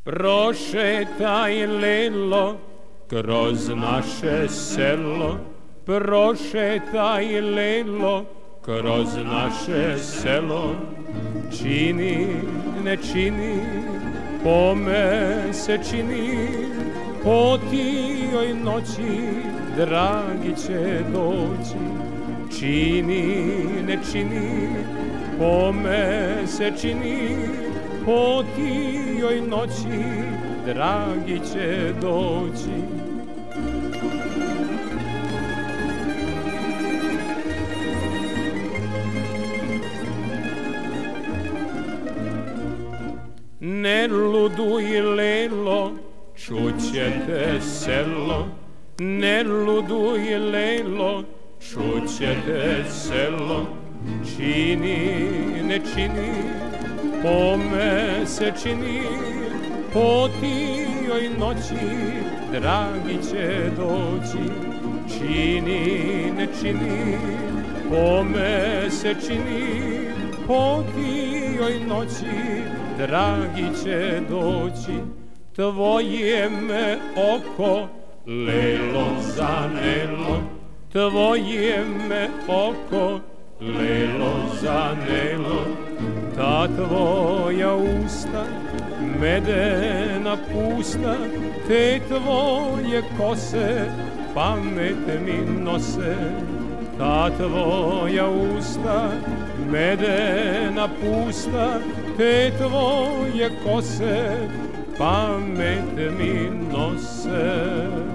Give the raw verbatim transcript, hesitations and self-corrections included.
Prošetaj lelo kroz naše selo, prošetaj lelo kroz naše selo. Čini, ne čini, pome se čini, po tijoj noći dragi će doći. Čini, ne čini, pome se čini, po tijoj noći dragi će doći. Ne luduj lelo, čućete selo, ne luduj lelo, čućete selo. Čini, ne čini, pome se čini, po tijoj noći dragi će doći. Čini, ne čini, pome se čini, po tijoj noći dragi će doći. Tvoje me oko lelo zanelo, tvoje me oko lelo zanelo. Ta tvoja usta medena pusta, te tvoje kose pamet mi nose. Ta tvoja usta medena pusta, te tvoje kose pamet mi nose.